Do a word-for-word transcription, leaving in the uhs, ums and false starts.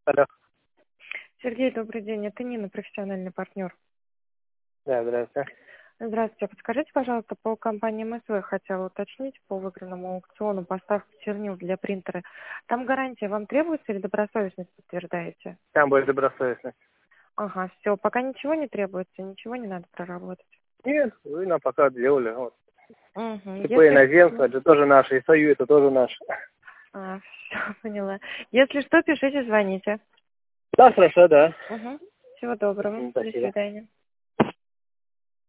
Алло. Сергей, добрый день. Это Нина, профессиональный партнер. Да, здравствуйте. Здравствуйте. Подскажите, пожалуйста, по компании МСВ хотела уточнить по выигранному аукциону поставки чернил для принтера. Там гарантия вам требуется или добросовестность подтверждаете? Там будет добросовестность. Ага, все. Пока ничего не требуется, ничего не надо проработать. Нет, вы нам пока делали. Вот. Угу. ТП Если иноземство, это тоже наше, и Сою, это тоже наше. А, все, поняла. Если что, пишите, звоните. Да, хорошо, да. Угу. Всего доброго. М, До Спасибо. свидания.